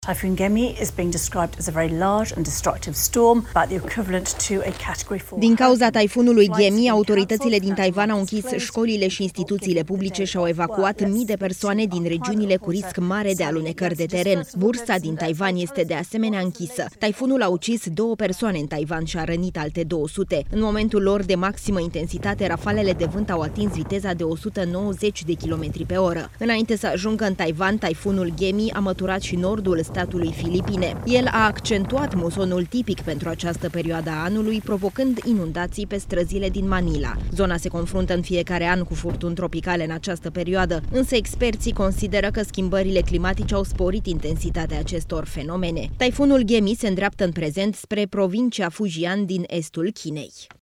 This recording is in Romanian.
Typhoon Gemi is being described as a very large and destructive storm, about the equivalent to a Category 4. Din cauza taifunului Gemi, autoritățile din Taiwan au închis școlile și instituțiile publice și au evacuat mii de persoane din regiunile cu risc mare de alunecări de teren. Bursa din Taiwan este de asemenea închisă. Taifunul a ucis 2 persoane în Taiwan și a rănit alte 200. În momentul lor de maximă intensitate, rafalele de vânt au atins viteza de 190 de km pe oră. Înainte să ajungă în Taiwan, taifunul Gemi a măturat și nordul statului Filipine. El a accentuat musonul tipic pentru această perioadă a anului, provocând inundații pe străzile din Manila. Zona se confruntă în fiecare an cu furtuni tropicale în această perioadă, însă experții consideră că schimbările climatice au sporit intensitatea acestor fenomene. Taifunul Gemi se îndreaptă în prezent spre provincia Fujian din estul Chinei.